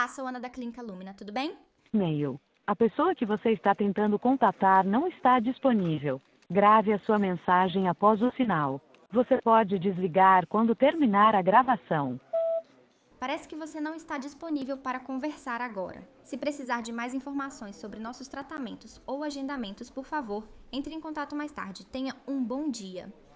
Olá, sou Ana da Clínica Lumina, tudo bem? E-mail. A pessoa que você está tentando contatar não está disponível. Grave a sua mensagem após o sinal. Você pode desligar quando terminar a gravação. Parece que você não está disponível para conversar agora. Se precisar de mais informações sobre nossos tratamentos ou agendamentos, por favor, entre em contato mais tarde. Tenha um bom dia.